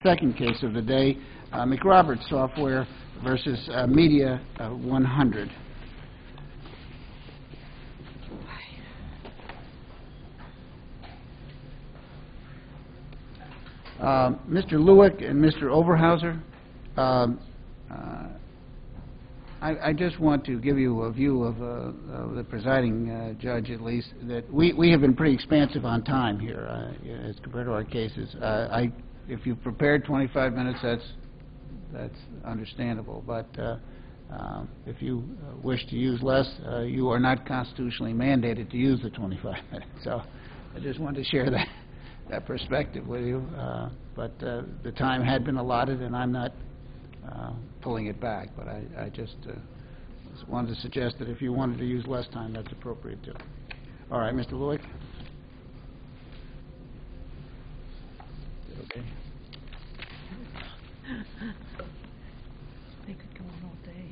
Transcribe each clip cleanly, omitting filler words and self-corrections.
Second case of the day, McRoberts Software versus Media 100. Mr. Lewick and Mr. Overhauser, I just want to give you a view of the presiding judge, at least, that we have been pretty expansive on time here as compared to our cases. If you've prepared 25 minutes, that's understandable. But if you wish to use less, you are not constitutionally mandated to use the 25 minutes. So I just wanted to share that perspective with you. But the time had been allotted, and I'm not pulling it back. But I just wanted to suggest that if you wanted to use less time, that's appropriate too. All right, Mr. Lewick. Okay. They could go on all day.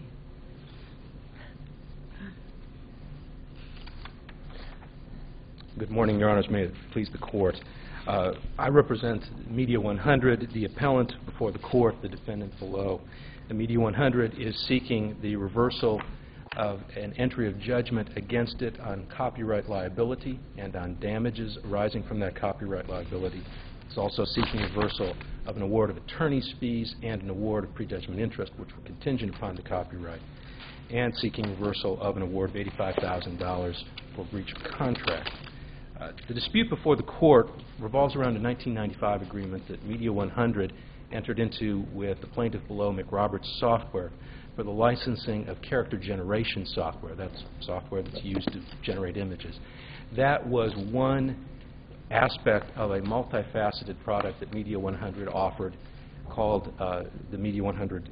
Good morning, Your Honors. May it please the Court. I represent Media 100, the appellant before the Court, the defendant below. The Media 100 is seeking the reversal of an entry of judgment against it on copyright liability and on damages arising from that copyright liability. It's also seeking reversal of an award of attorney's fees and an award of prejudgment interest, which were contingent upon the copyright, and seeking reversal of an award of $85,000 for breach of contract. The dispute before the Court revolves around a 1995 agreement that Media 100 entered into with the plaintiff below, McRoberts Software, for the licensing of character generation software. That's software that's used to generate images. That was one aspect of a multifaceted product that Media 100 offered, called the Media 100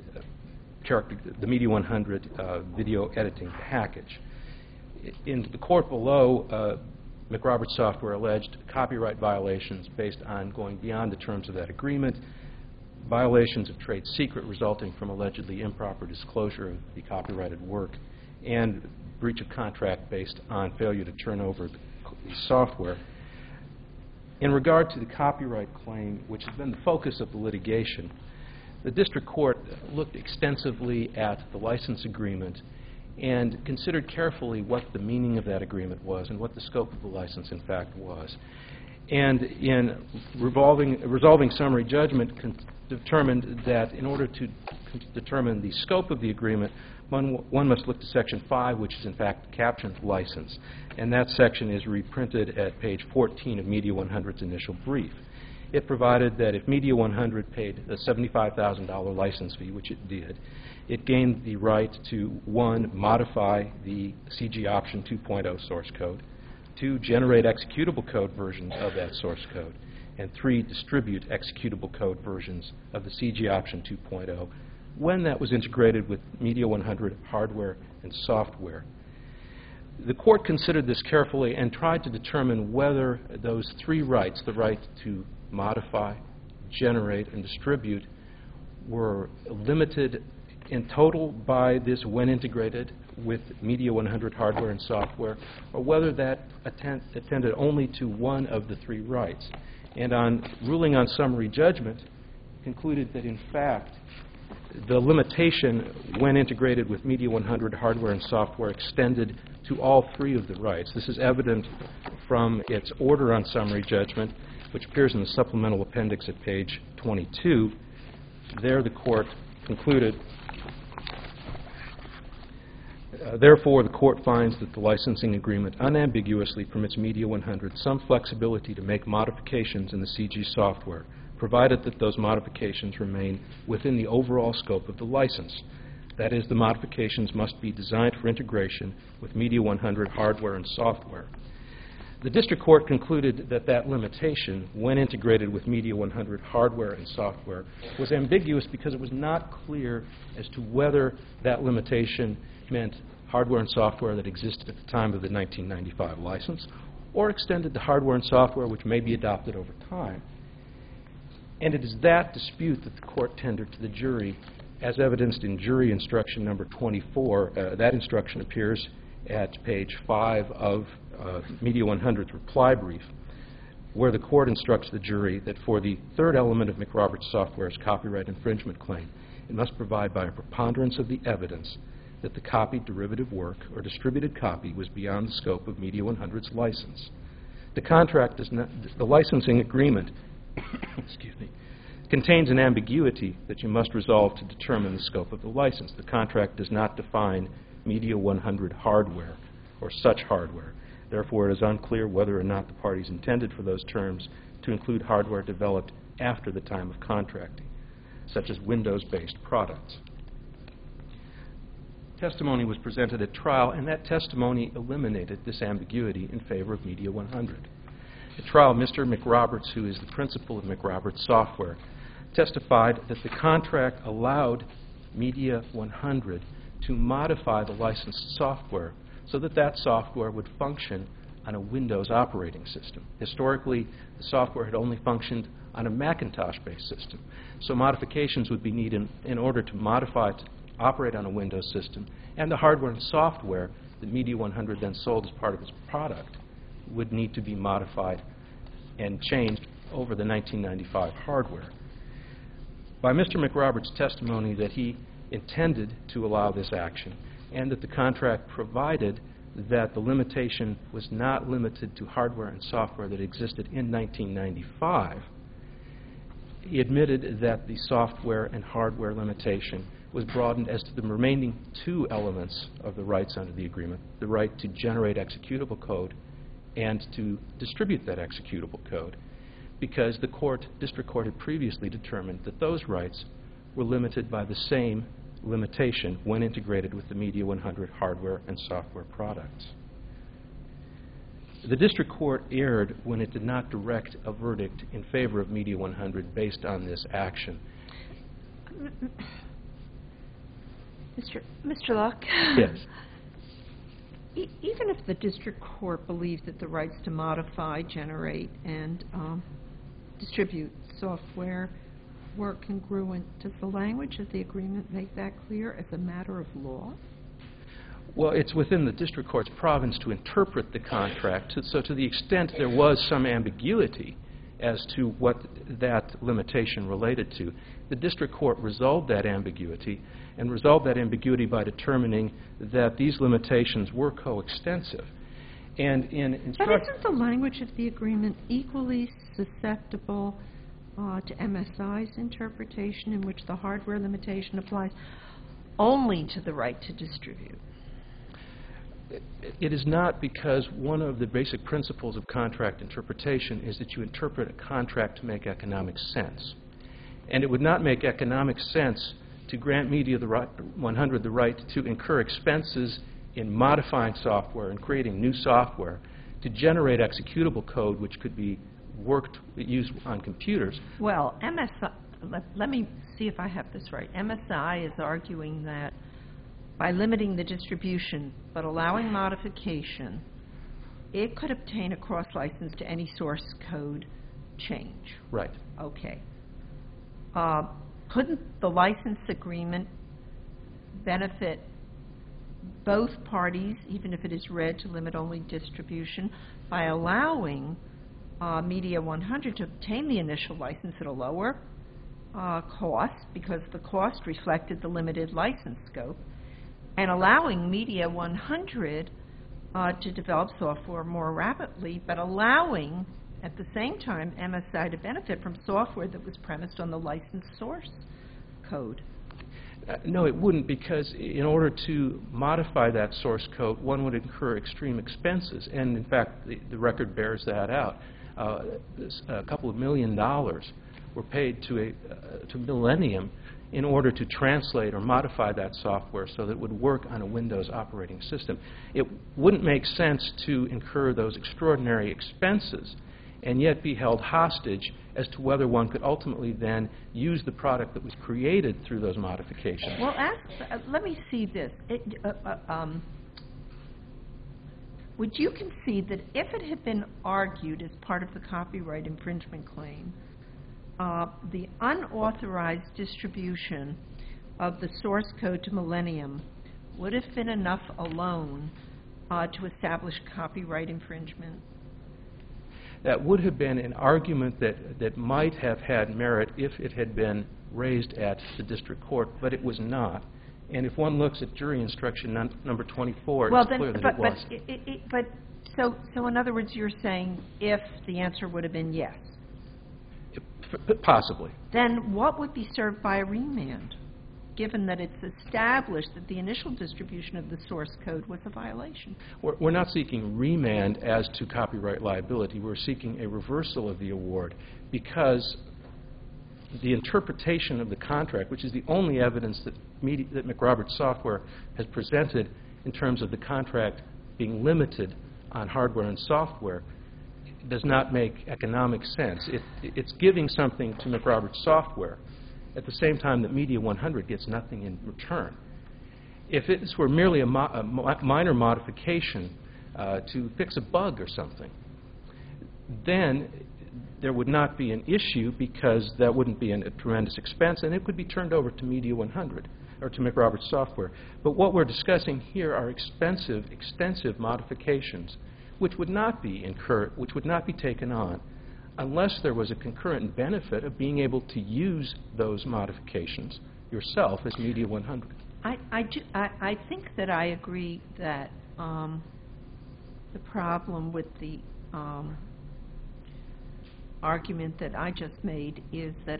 video editing package. In the court below, McRoberts Software alleged copyright violations based on going beyond the terms of that agreement, violations of trade secret resulting from allegedly improper disclosure of the copyrighted work, and breach of contract based on failure to turn over the software. In regard to the copyright claim, which has been the focus of the litigation, the district court looked extensively at the license agreement and considered carefully what the meaning of that agreement was and what the scope of the license in fact was. And in resolving summary judgment, determined that in order to determine the scope of the agreement, one must look to Section 5, which is in fact captioned license. And that section is reprinted at page 14 of Media 100's initial brief. It provided that if Media 100 paid a $75,000 license fee, which it did, it gained the right to, 1, modify the CG Option 2.0 source code, 2, generate executable code versions of that source code, and 3, distribute executable code versions of the CG Option 2.0 when that was integrated with Media 100 hardware and software. The court considered this carefully and tried to determine whether those three rights, the right to modify, generate, and distribute, were limited in total by this when integrated with Media 100 hardware and software, or whether that attended only to one of the three rights. And on ruling on summary judgment, concluded that in fact the limitation when integrated with Media 100 hardware and software extended to all three of the rights. This is evident from its order on summary judgment, which appears in the supplemental appendix at page 22. There the court concluded, therefore the court finds that the licensing agreement unambiguously permits Media 100 some flexibility to make modifications in the CG software, provided that those modifications remain within the overall scope of the license. That is, the modifications must be designed for integration with Media 100 hardware and software. The district court concluded that that limitation, when integrated with Media 100 hardware and software, was ambiguous because it was not clear as to whether that limitation meant hardware and software that existed at the time of the 1995 license, or extended to hardware and software which may be adopted over time. And it is that dispute that the court tendered to the jury, as evidenced in jury instruction number 24. That instruction appears at page 5 of Media 100's reply brief, where the court instructs the jury that for the third element of McRoberts Software's copyright infringement claim, it must provide by a preponderance of the evidence that the copied derivative work or distributed copy was beyond the scope of Media 100's license. The licensing agreement excuse me, contains an ambiguity that you must resolve to determine the scope of the license. The contract does not define Media 100 hardware or such hardware. Therefore, it is unclear whether or not the parties intended for those terms to include hardware developed after the time of contracting, such as Windows-based products. Testimony was presented at trial, and that testimony eliminated this ambiguity in favor of Media 100. At trial, Mr. McRoberts, who is the principal of McRoberts Software, testified that the contract allowed Media 100 to modify the licensed software so that that software would function on a Windows operating system. Historically, the software had only functioned on a Macintosh-based system, so modifications would be needed in order to modify it to operate on a Windows system, and the hardware and software that Media 100 then sold as part of its product would need to be modified and changed over the 1995 hardware. By Mr. McRoberts' testimony that he intended to allow this action and that the contract provided that the limitation was not limited to hardware and software that existed in 1995, he admitted that the software and hardware limitation was broadened as to the remaining two elements of the rights under the agreement, the right to generate executable code and to distribute that executable code, because the district court had previously determined that those rights were limited by the same limitation when integrated with the Media 100 hardware and software products. The district court erred when it did not direct a verdict in favor of Media 100 based on this action. Mr. Locke? Yes. Even if the district court believes that the rights to modify, generate, and distribute software were congruent, does the language of the agreement make that clear as a matter of law? Well, it's within the district court's province to interpret the contract, so to the extent there was some ambiguity as to what that limitation related to, the district court resolved that ambiguity by determining that these limitations were coextensive. And but isn't the language of the agreement equally susceptible to MSI's interpretation, in which the hardware limitation applies only to the right to distribute? It is not, because one of the basic principles of contract interpretation is that you interpret a contract to make economic sense. And it would not make economic sense to grant Media 100 the right to incur expenses in modifying software and creating new software to generate executable code which could be used on computers. Well, MSI, let me see if I have this right. MSI is arguing that by limiting the distribution but allowing modification, it could obtain a cross-license to any source code change. Right. Okay. Couldn't the license agreement benefit both parties, even if it is read to limit only distribution, by allowing Media 100 to obtain the initial license at a lower cost, because the cost reflected the limited license scope, and allowing Media 100 to develop software more rapidly, but allowing at the same time MSI to benefit from software that was premised on the licensed source code? No, it wouldn't, because in order to modify that source code, one would incur extreme expenses. And in fact, the record bears that out. A couple of $1 million were paid to Millennium in order to translate or modify that software so that it would work on a Windows operating system. It wouldn't make sense to incur those extraordinary expenses and yet be held hostage as to whether one could ultimately then use the product that was created through those modifications. Well, let me see this. Would you concede that if it had been argued as part of the copyright infringement claim, the unauthorized distribution of the source code to Millennium would have been enough alone to establish copyright infringement? That would have been an argument that might have had merit if it had been raised at the district court, but it was not. And if one looks at jury instruction number 24, it's clear that it was. So in other words, you're saying if the answer would have been yes. Possibly. Then what would be served by a remand, given that it's established that the initial distribution of the source code was a violation? We're not seeking remand as to copyright liability. We're seeking a reversal of the award because the interpretation of the contract, which is the only evidence that McRoberts Software has presented in terms of the contract being limited on hardware and software, does not make economic sense. It's giving something to McRoberts Software at the same time that Media 100 gets nothing in return. If this were merely a minor modification to fix a bug or something, then there would not be an issue because that wouldn't be a tremendous expense, and it could be turned over to Media 100 or to McRoberts Software. But what we're discussing here are expensive, extensive modifications which would not be incurred, which would not be taken on unless there was a concurrent benefit of being able to use those modifications yourself as Media 100. I think that I agree that the problem with the argument that I just made is that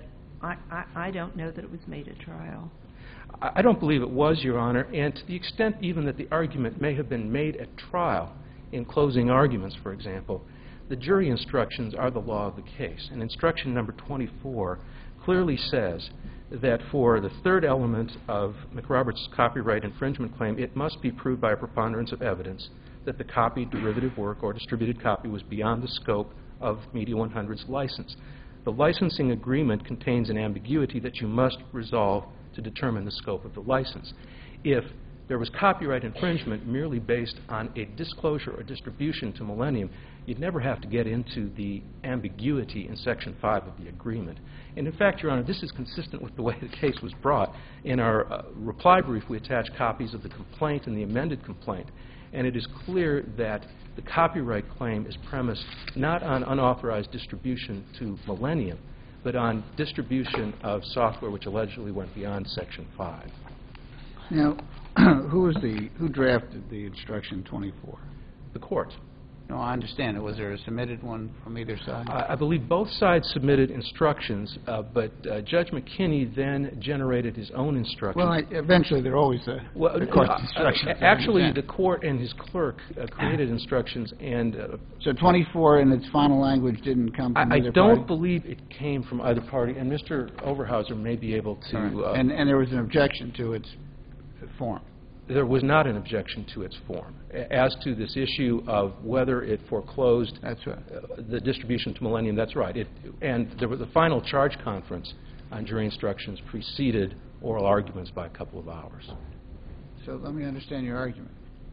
I don't know that it was made at trial. I don't believe it was, Your Honor, and to the extent even that the argument may have been made at trial, in closing arguments, for example, the jury instructions are the law of the case. And instruction number 24 clearly says that for the third element of McRoberts' copyright infringement claim, it must be proved by a preponderance of evidence that the copied derivative work or distributed copy was beyond the scope of Media 100's license. The licensing agreement contains an ambiguity that you must resolve to determine the scope of the license. If there was copyright infringement merely based on a disclosure or distribution to Millennium, you'd never have to get into the ambiguity in Section 5 of the agreement. And in fact, Your Honor, this is consistent with the way the case was brought. In our reply brief, we attached copies of the complaint and the amended complaint, and it is clear that the copyright claim is premised not on unauthorized distribution to Millennium, but on distribution of software which allegedly went beyond Section 5. Now, who drafted the instruction 24? The court. No, I understand it. Was there a submitted one from either side? I believe both sides submitted instructions, but Judge McKinney then generated his own instructions. Well, eventually there are always the court's instructions. Actually, the court and his clerk created instructions, and so 24 in its final language didn't come from either party? I don't believe it came from either party, and Mr. Overhauser may be able to... Right. And there was an objection to its form? There was not an objection to its form. As to this issue of whether it foreclosed the distribution to Millennium, that's right. And there was the final charge conference on jury instructions preceded oral arguments by a couple of hours. So let me understand your argument.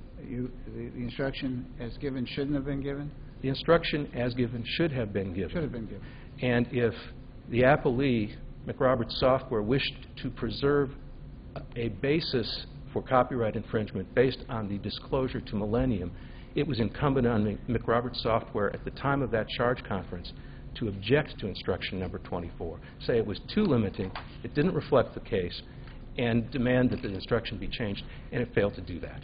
The instruction as given shouldn't have been given? The instruction as given should have been given. Should have been given. And if the appellee, McRoberts Software, wished to preserve a basis for copyright infringement based on the disclosure to Millennium, it was incumbent on McRoberts Software at the time of that charge conference to object to instruction number 24, say it was too limiting, it didn't reflect the case, and demand that the instruction be changed, and it failed to do that.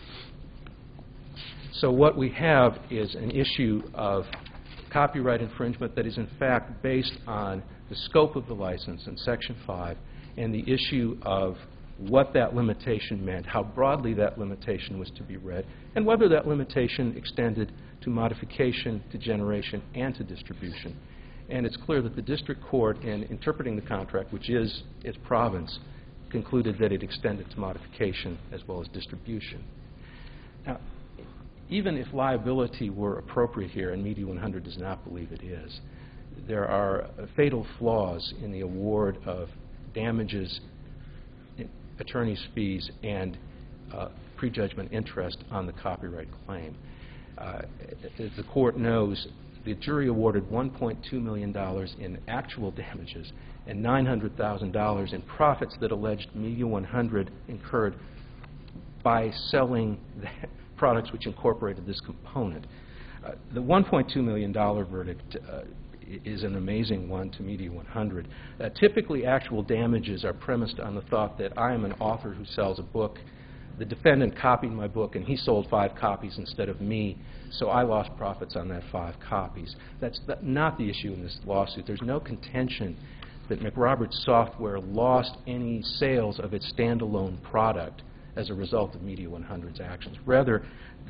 So what we have is an issue of copyright infringement that is in fact based on the scope of the license in Section 5 and the issue of what that limitation meant, how broadly that limitation was to be read, and whether that limitation extended to modification, to generation, and to distribution. And it's clear that the district court, in interpreting the contract, which is its province, concluded that it extended to modification as well as distribution. Now, even if liability were appropriate here, and Media 100 does not believe it is, there are fatal flaws in the award of damages, attorney's fees, and prejudgment interest on the copyright claim. As the court knows, the jury awarded $1.2 million in actual damages and $900,000 in profits that alleged Media 100 incurred by selling the products which incorporated this component. The $1.2 million verdict is an amazing one to Media 100. Typically, actual damages are premised on the thought that I am an author who sells a book. The defendant copied my book, and he sold 5 copies instead of me, so I lost profits on that 5 copies. That's not the issue in this lawsuit. There's no contention that McRoberts Software lost any sales of its standalone product as a result of Media 100's actions. Rather,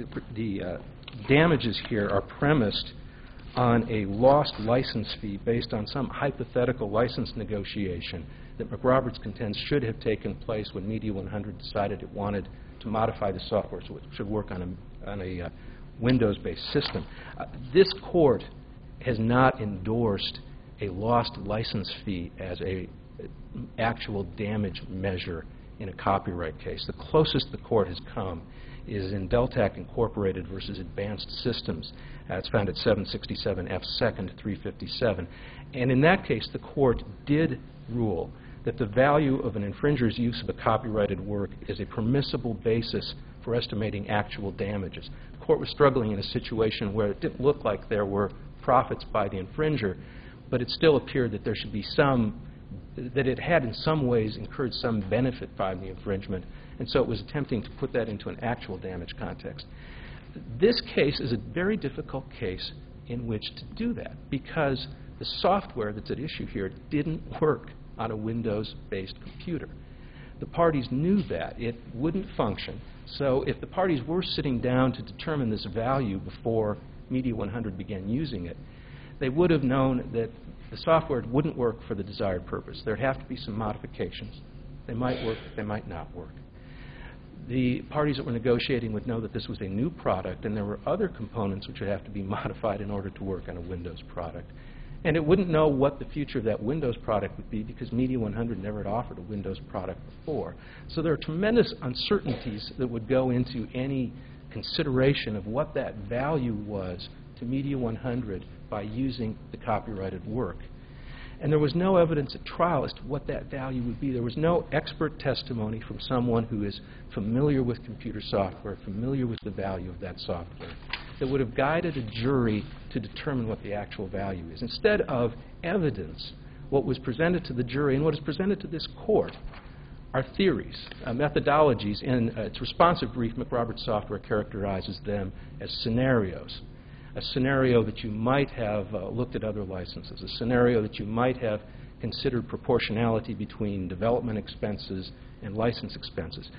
the damages here are premised on a lost license fee based on some hypothetical license negotiation that McRoberts contends should have taken place when Media 100 decided it wanted to modify the software so it should work on a Windows-based system. This court has not endorsed a lost license fee as a actual damage measure in a copyright case. The closest the court has come is in Deltac Incorporated versus Advanced Systems. It's found at 767 F. 2nd 357. And in that case, the court did rule that the value of an infringer's use of a copyrighted work is a permissible basis for estimating actual damages. The court was struggling in a situation where it didn't look like there were profits by the infringer, but it still appeared that there should be that it had in some ways incurred some benefit by the infringement, and so it was attempting to put that into an actual damage context. This case is a very difficult case in which to do that because the software that's at issue here didn't work on a Windows-based computer. The parties knew that. It wouldn't function. So if the parties were sitting down to determine this value before Media 100 began using it, they would have known that the software wouldn't work for the desired purpose. There'd have to be some modifications. They might work, they might not work. The parties that were negotiating would know that this was a new product and there were other components which would have to be modified in order to work on a Windows product. And it wouldn't know what the future of that Windows product would be because Media 100 never had offered a Windows product before. So there are tremendous uncertainties that would go into any consideration of what that value was to Media 100 by using the copyrighted work. And there was no evidence at trial as to what that value would be. There was no expert testimony from someone who is familiar with computer software, familiar with the value of that software, that would have guided a jury to determine what the actual value is. Instead of evidence, what was presented to the jury and what is presented to this court are theories, methodologies. In its responsive brief, McRoberts Software characterizes them as scenarios. A scenario that you might have looked at other licenses, a scenario that you might have considered proportionality between development expenses and license expenses.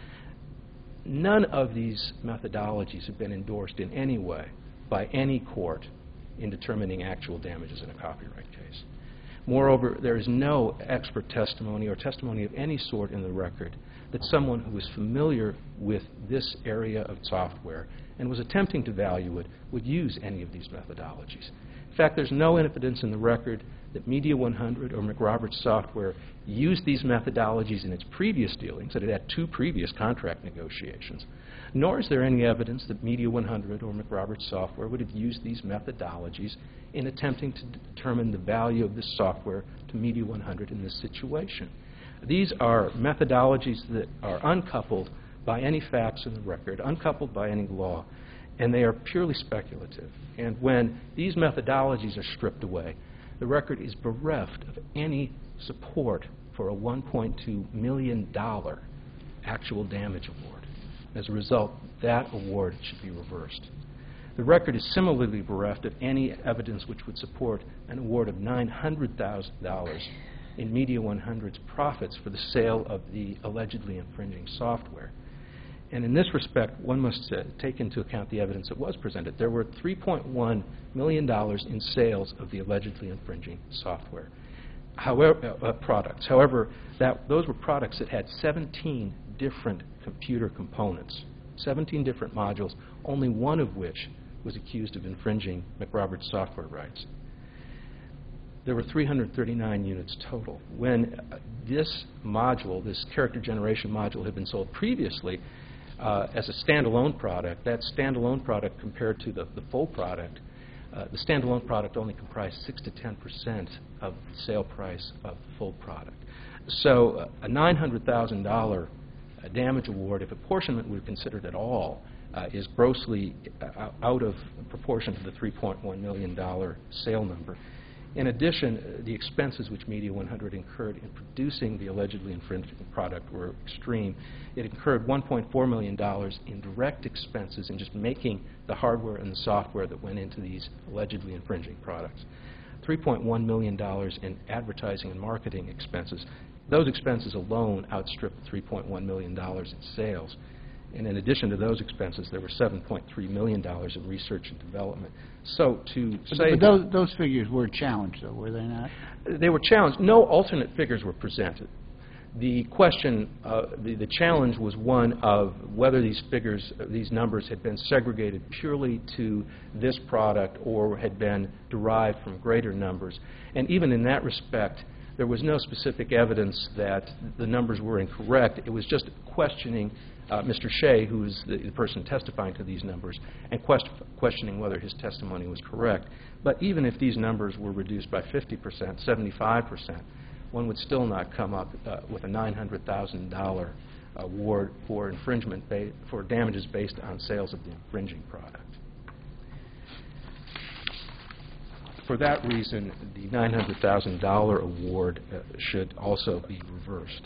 None of these methodologies have been endorsed in any way by any court in determining actual damages in a copyright case. Moreover, there is no expert testimony or testimony of any sort in the record that someone who was familiar with this area of software and was attempting to value it would use any of these methodologies. In fact, there's no evidence in the record that Media 100 or McRoberts Software used these methodologies in its previous dealings, that it had 2 previous contract negotiations, nor is there any evidence that Media 100 or McRoberts Software would have used these methodologies in attempting to determine the value of this software to Media 100 in this situation. These are methodologies that are uncoupled by any facts in the record, uncoupled by any law, and they are purely speculative. And when these methodologies are stripped away, the record is bereft of any support for a $1.2 million actual damage award. As a result, that award should be reversed. The record is similarly bereft of any evidence which would support an award of $900,000 in Media 100's profits for the sale of the allegedly infringing software. And in this respect, one must take into account the evidence that was presented. There were $3.1 million in sales of the allegedly infringing software products. However, those were products that had 17 different computer components, 17 different modules, only one of which was accused of infringing McRoberts Software rights. There were 339 units total. When this module, this character generation module, had been sold previously as a standalone product, that standalone product compared to the full product, the standalone product only comprised 6 to 10% of the sale price of the full product. So a $900,000 damage award, if apportionment were considered at all, is grossly out of proportion to the $3.1 million sale number. In addition, the expenses which Media 100 incurred in producing the allegedly infringing product were extreme. It incurred $1.4 million in direct expenses in just making the hardware and the software that went into these allegedly infringing products. $3.1 million in advertising and marketing expenses. Those expenses alone outstripped the $3.1 million in sales. And in addition to those expenses, there were $7.3 million in research and development. So to say... But those figures were challenged, though, were they not? They were challenged. No alternate figures were presented. The question, the challenge was one of whether these figures, these numbers had been segregated purely to this product or had been derived from greater numbers. And even in that respect, there was no specific evidence that the numbers were incorrect. It was just questioning Mr. Shea, who is the person testifying to these numbers, and questioning whether his testimony was correct. But even if these numbers were reduced by 50%, 75%, one would still not come up with a $900,000 award for infringement for damages based on sales of the infringing product. For that reason, the $900,000 award should also be reversed.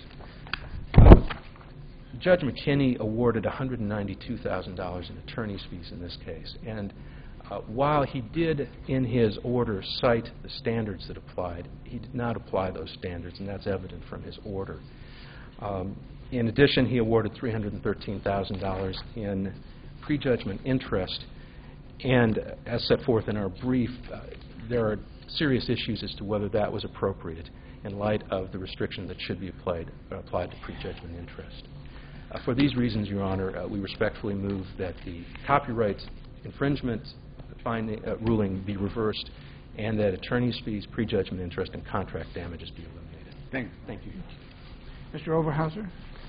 Judge McKinney awarded $192,000 in attorney's fees in this case. And while he did, in his order, cite the standards that applied, he did not apply those standards, and that's evident from his order. In addition, he awarded $313,000 in prejudgment interest. And as set forth in our brief, there are serious issues as to whether that was appropriate in light of the restriction that should be applied to prejudgment interest. For these reasons, Your Honor, we respectfully move that the copyright infringement ruling be reversed and that attorney's fees, prejudgment interest, and contract damages be eliminated. Thank you. Mr. Overhauser?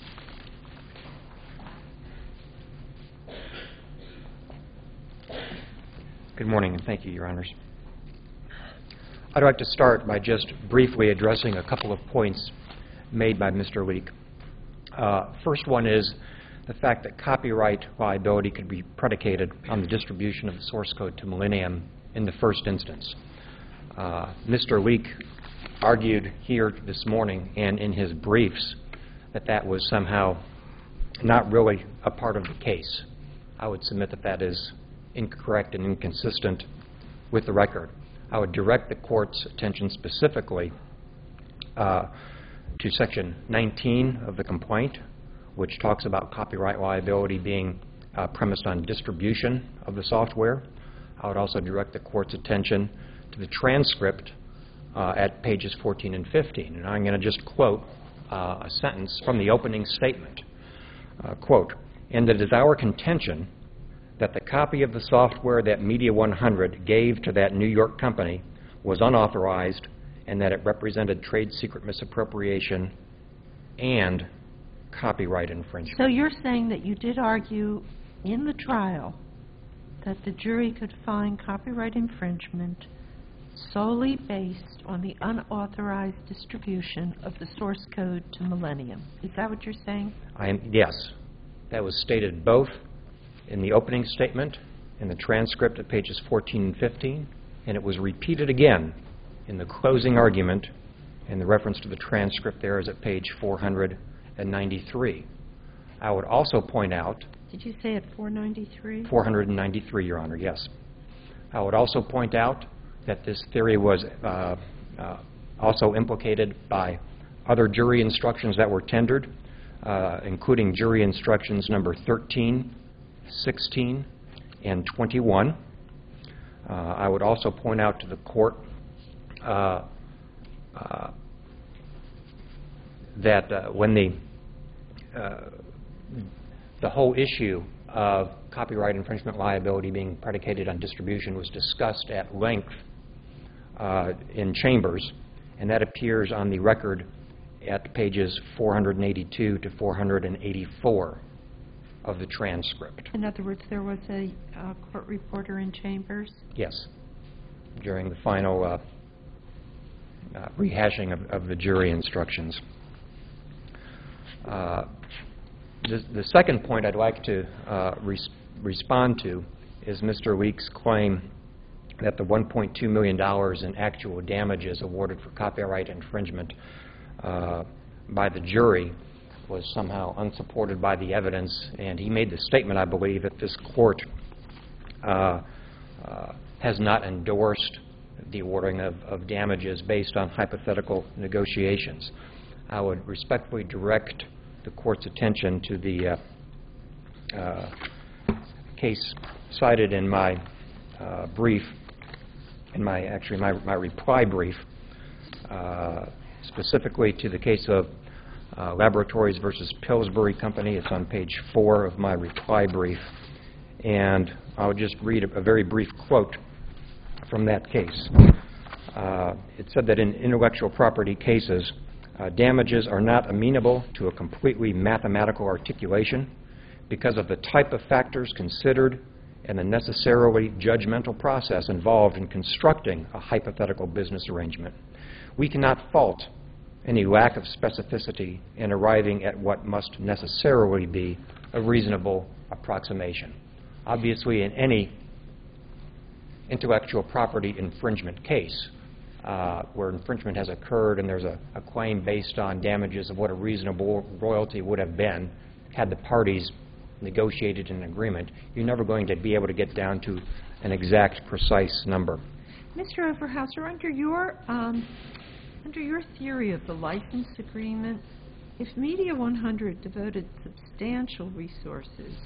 Good morning, and thank you, Your Honors. I'd like to start by just briefly addressing a couple of points made by Mr. Leek. First one is the fact that copyright liability could be predicated on the distribution of the source code to Millennium in the first instance. Mr. Leek argued here this morning and in his briefs that that was somehow not really a part of the case. I would submit that that is incorrect and inconsistent with the record. I would direct the Court's attention specifically to Section 19 of the complaint, which talks about copyright liability being premised on distribution of the software. I would also direct the Court's attention to the transcript at pages 14 and 15. And I'm going to just quote a sentence from the opening statement. Quote, "And it is our contention that the copy of the software that Media 100 gave to that New York company was unauthorized and that it represented trade secret misappropriation and copyright infringement." So you're saying that you did argue in the trial that the jury could find copyright infringement solely based on the unauthorized distribution of the source code to Millennium. Is that what you're saying? Yes. That was stated both in the opening statement, in the transcript at pages 14 and 15, and it was repeated again in the closing argument, and the reference to the transcript there is at page 493. I would also point out... Did you say at 493? 493, Your Honor, yes. I would also point out that this theory was also implicated by other jury instructions that were tendered, including jury instructions number 13, 16, and 21. I would also point out to the Court that when the whole issue of copyright infringement liability being predicated on distribution was discussed at length in chambers, and that appears on the record at pages 482 to 484 of the transcript. In other words, there was a court reporter in chambers? Yes, during the final rehashing of the jury instructions. The second point I'd like to respond to is Mr. Week's claim that the $1.2 million in actual damages awarded for copyright infringement by the jury was somehow unsupported by the evidence, and he made the statement, I believe, that this court has not endorsed the awarding of damages based on hypothetical negotiations. I would respectfully direct the court's attention to the case cited in my brief, in my reply brief, specifically to the case of Laboratories versus Pillsbury Company. It's on page 4 of my reply brief, and I'll just read a very brief quote from that case. It said that in intellectual property cases, damages are not amenable to a completely mathematical articulation because of the type of factors considered and the necessarily judgmental process involved in constructing a hypothetical business arrangement. We cannot fault any lack of specificity in arriving at what must necessarily be a reasonable approximation. Obviously, in any intellectual property infringement case where infringement has occurred and there's a claim based on damages of what a reasonable royalty would have been had the parties negotiated an agreement, you're never going to be able to get down to an exact, precise number. Mr. Overhauser, under your theory of the license agreement, if Media 100 devoted substantial resources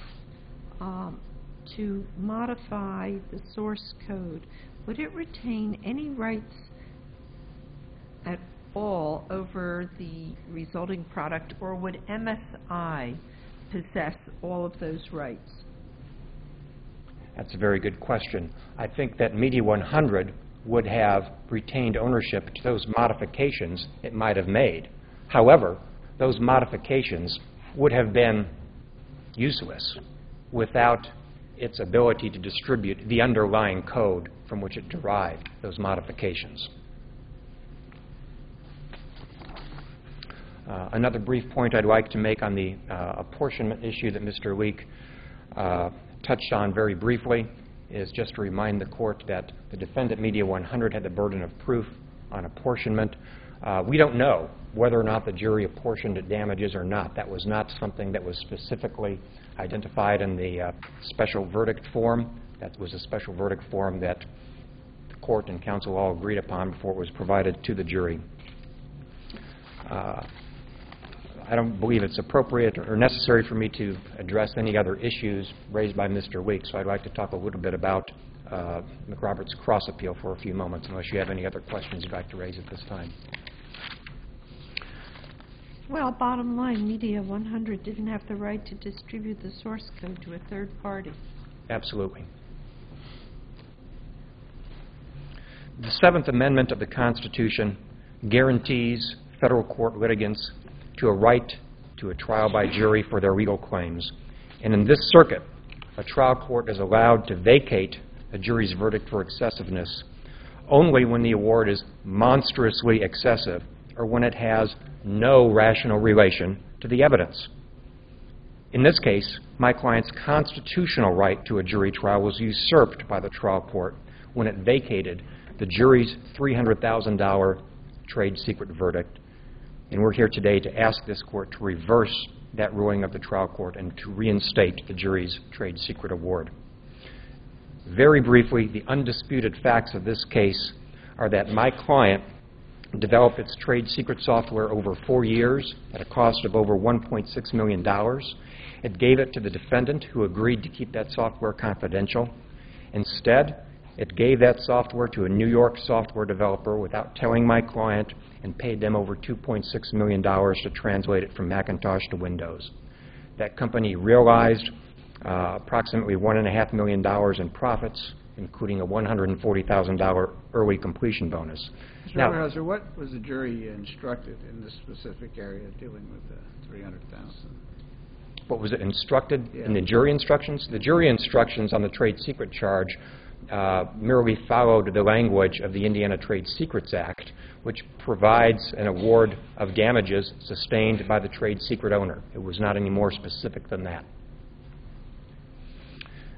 to modify the source code, would it retain any rights at all over the resulting product, or would MSI possess all of those rights? That's a very good question. I think that Media 100 would have retained ownership to those modifications it might have made. However, those modifications would have been useless without its ability to distribute the underlying code from which it derived those modifications. Another brief point I'd like to make on the apportionment issue that Mr. Leek touched on very briefly is just to remind the court that the defendant, Media 100, had the burden of proof on apportionment. We don't know whether or not the jury apportioned the damages or not. That was not something that was specifically identified in the special verdict form. That was a special verdict form that the court and counsel all agreed upon before it was provided to the jury. I don't believe it's appropriate or necessary for me to address any other issues raised by Mr. Week, so I'd like to talk a little bit about McRoberts' cross appeal for a few moments, unless you have any other questions you'd like to raise at this time. Well, bottom line, Media 100 didn't have the right to distribute the source code to a third party. Absolutely. The Seventh Amendment of the Constitution guarantees federal court litigants to a right to a trial by jury for their legal claims. And in this circuit, a trial court is allowed to vacate a jury's verdict for excessiveness only when the award is monstrously excessive or when it has no rational relation to the evidence. In this case, my client's constitutional right to a jury trial was usurped by the trial court when it vacated the jury's $300,000 trade secret verdict. And we're here today to ask this court to reverse that ruling of the trial court and to reinstate the jury's trade secret award. Very briefly, the undisputed facts of this case are that my client developed its trade secret software over 4 years at a cost of over $1.6 million. It gave it to the defendant, who agreed to keep that software confidential. Instead, it gave that software to a New York software developer without telling my client and paid them over $2.6 million to translate it from Macintosh to Windows. That company realized approximately $1.5 million in profits, including a $140,000 early completion bonus. Mr. Overhauser, what was the jury instructed in this specific area dealing with the $300,000? What was it instructed in the jury instructions? The jury instructions on the trade secret charge merely followed the language of the Indiana Trade Secrets Act, which provides an award of damages sustained by the trade secret owner. It was not any more specific than that.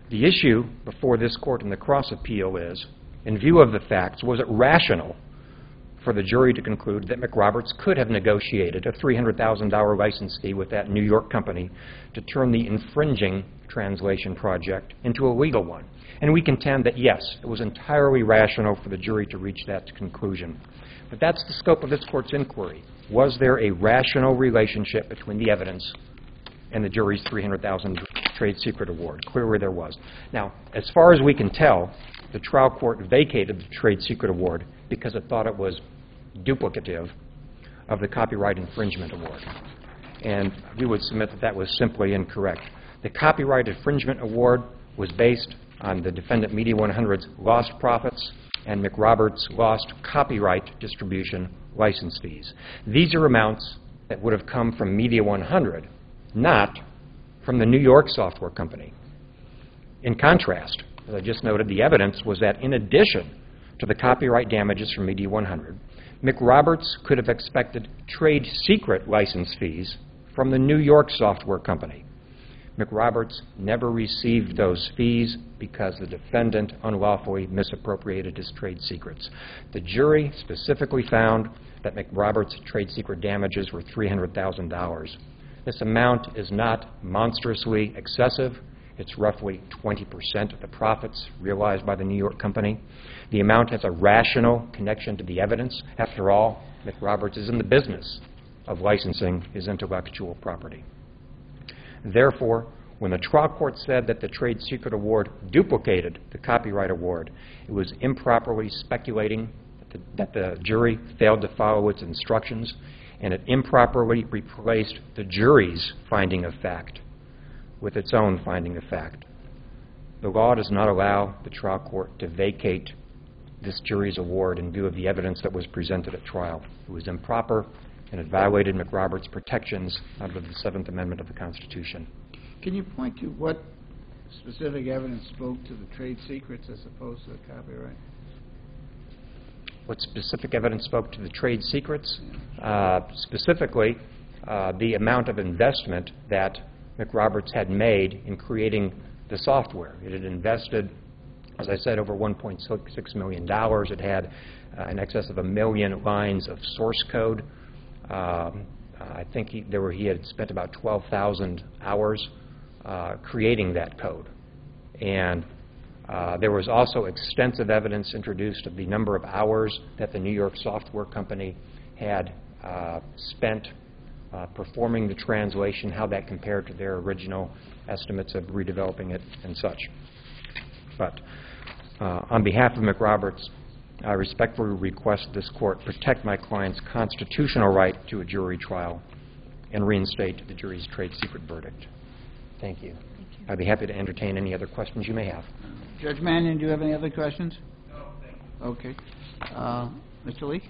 The issue before this court in the cross appeal is, in view of the facts, was it rational for the jury to conclude that McRoberts could have negotiated a $300,000 license fee with that New York company to turn the infringing translation project into a legal one? And we contend that, yes, it was entirely rational for the jury to reach that conclusion. But that's the scope of this court's inquiry. Was there a rational relationship between the evidence and the jury's $300,000 trade secret award? Clearly there was. Now, as far as we can tell, the trial court vacated the trade secret award because it thought it was duplicative of the copyright infringement award. And we would submit that that was simply incorrect. The copyright infringement award was based on the defendant Media 100's lost profits and McRoberts' lost copyright distribution license fees. These are amounts that would have come from Media 100, not from the New York software company. In contrast, as I just noted, the evidence was that in addition to the copyright damages from Media 100, McRoberts could have expected trade secret license fees from the New York software company. McRoberts never received those fees because the defendant unlawfully misappropriated his trade secrets. The jury specifically found that McRoberts' trade secret damages were $300,000. This amount is not monstrously excessive. It's roughly 20% of the profits realized by the New York company. The amount has a rational connection to the evidence. After all, McRoberts is in the business of licensing his intellectual property. Therefore, when the trial court said that the trade secret award duplicated the copyright award, it was improperly speculating that the jury failed to follow its instructions, and it improperly replaced the jury's finding of fact with its own finding of fact. The law does not allow the trial court to vacate this jury's award in view of the evidence that was presented at trial. It was improper, and it violated McRoberts' protections under the Seventh Amendment of the Constitution. Can you point to what specific evidence spoke to the trade secrets as opposed to the copyright? What specific evidence spoke to the trade secrets? Specifically, the amount of investment that McRoberts had made in creating the software. It had invested, as I said, over $1.6 million. It had in excess of 1 million lines of source code. I think he had spent about 12,000 hours creating that code. And there was also extensive evidence introduced of the number of hours that the New York software company had spent performing the translation, how that compared to their original estimates of redeveloping it and such. But on behalf of McRoberts, I respectfully request this court protect my client's constitutional right to a jury trial and reinstate the jury's trade secret verdict. Thank you. I'd be happy to entertain any other questions you may have. Judge Mannion, do you have any other questions? No, thank you. Okay. Mr. Lee?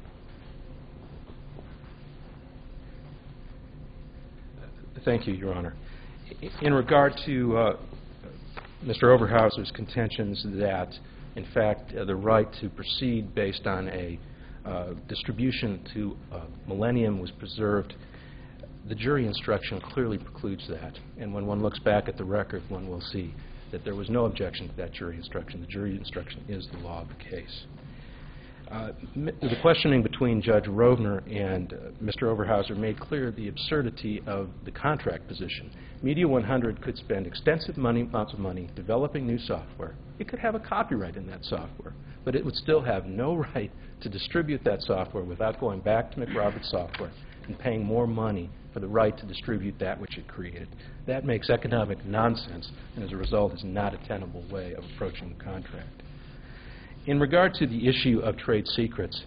Thank you, Your Honor. In regard to Mr. Overhauser's contentions that, in fact, the right to proceed based on a distribution to Millennium was preserved, the jury instruction clearly precludes that. And when one looks back at the record, one will see that there was no objection to that jury instruction. The jury instruction is the law of the case. The questioning between Judge Rovner and Mr. Overhauser made clear the absurdity of the contract position. Media 100 could spend extensive amounts of money developing new software. It could have a copyright in that software, but it would still have no right to distribute that software without going back to McRoberts Software and paying more money for the right to distribute that which it created. That makes economic nonsense, and as a result is not a tenable way of approaching the contract. In regard to the issue of trade secrets,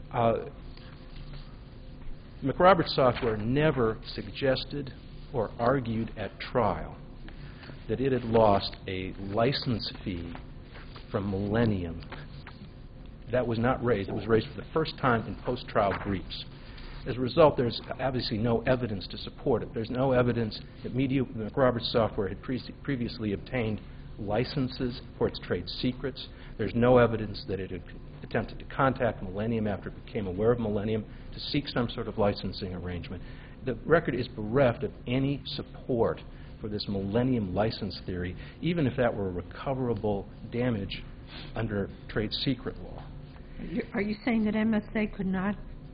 McRoberts Software never suggested or argued at trial that it had lost a license fee from Millennium. That was not raised. It was raised for the first time in post-trial briefs. As a result, there's obviously no evidence to support it. There's no evidence that McRoberts Software had previously obtained licenses for its trade secrets. There's no evidence that it had attempted to contact Millennium after it became aware of Millennium to seek some sort of licensing arrangement. The record is bereft of any support for this Millennium license theory, even if that were recoverable damage under trade secret law. Are you saying that MSI could not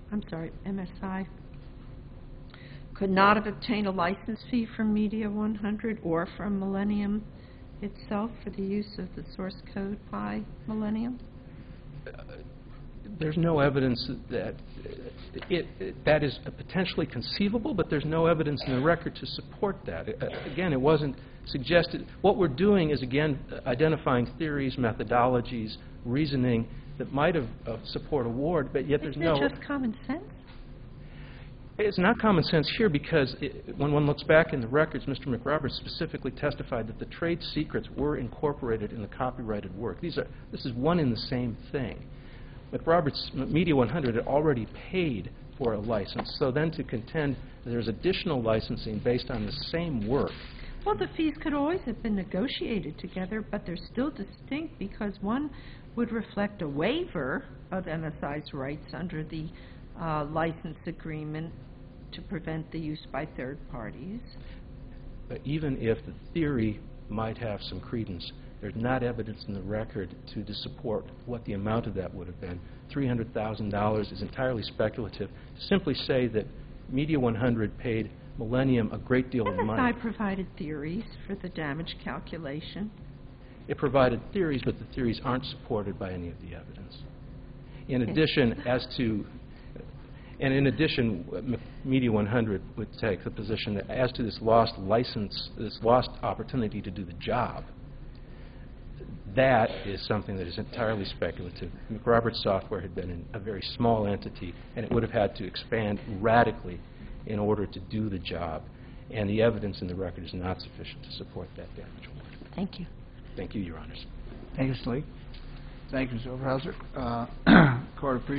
have obtained a license fee from Media 100 or from Millennium itself for the use of the source code by Millennium? There's no evidence that that is potentially conceivable, but there's no evidence in the record to support that. Again, it wasn't suggested. What we're doing is, again, identifying theories, methodologies, reasoning that might have support award, but yet there's no... Isn't it just common sense? It's not common sense here because when one looks back in the records, Mr. McRoberts specifically testified that the trade secrets were incorporated in the copyrighted work. This is one and the same thing. McRoberts, Media 100 had already paid for a license, so then to contend that there's additional licensing based on the same work. Well, the fees could always have been negotiated together, but they're still distinct because one would reflect a waiver of MSI's rights under the license agreement to prevent the use by third parties. But even if the theory might have some credence, there's not evidence in the record to support what the amount of that would have been. $300,000 is entirely speculative. To simply say that Media 100 paid Millennium a great deal of money. MSI provided theories for the damage calculation. It provided theories, but the theories aren't supported by any of the evidence. In addition, Media 100 would take the position that as to this lost license, this lost opportunity to do the job, that is something that is entirely speculative. McRoberts Software had been a very small entity, and it would have had to expand radically in order to do the job. And the evidence in the record is not sufficient to support that damage award. Thank you. Thank you, Your Honors. Thank you, Mr. Lee. Thank you, Mr. Overhauser. Court appreciates